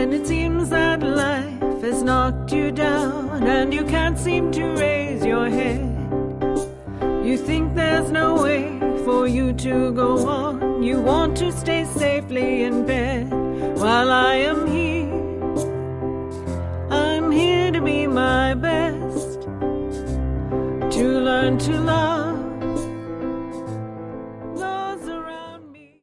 when it seems that life has knocked you down and you can't seem to raise your head. You think there's no way for you to go on. You want to stay safely in bed. While I am here, I'm here to be my best, to learn to love